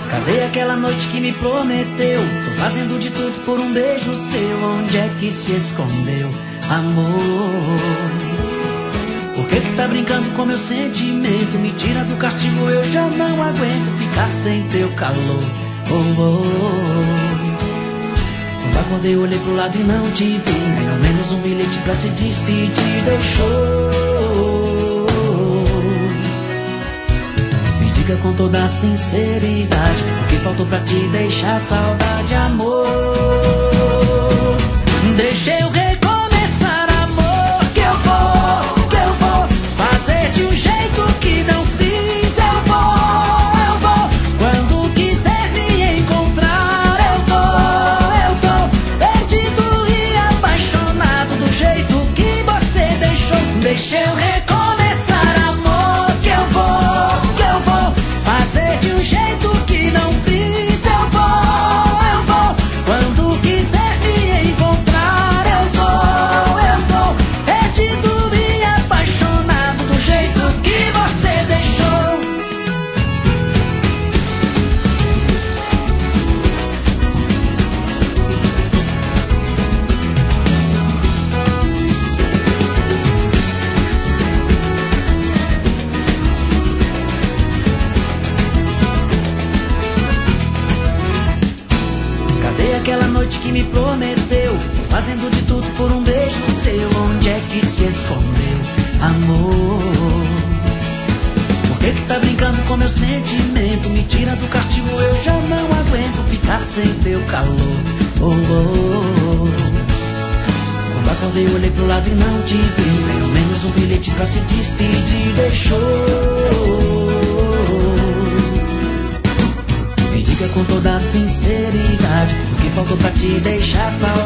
Cadê aquela noite que me prometeu? Tô fazendo de tudo por um beijo seu. Onde é que se escondeu, amor? Por que que tá brincando com meu sentimento? Me tira do castigo, eu já não aguento ficar sem teu calor. Oh, oh. Quando acordei, olhei pro lado e não te vi. Nem ao menos um bilhete pra se despedir deixou. Me diga com toda a sinceridade, o que faltou pra te deixar saudade, amor? Deixa eu recomeçar, amor, que eu vou fazer de um jeito que não fiz. Eu vou, quando quiser me encontrar. Eu tô perdido e apaixonado do jeito que você deixou. Deixa eu recomeçar, amor, que eu vou fazer de um jeito que não fiz. Eu vou, quando quiser me encontrar. Eu tô perdido e apaixonado do jeito que você deixou. Cadê aquela noite que me prometeu? Tô fazendo de tudo por um beijo seu. Onde é que se escondeu, amor? Por que que tá brincando com meu sentimento? Me tira do castigo, eu já não aguento ficar sem teu calor. Oh, oh. Quando acordei, olhei pro lado e não te vi. Nem ao menos um bilhete pra se despedir deixou. Me diga com toda a sinceridade, o que faltou pra te deixar saudade.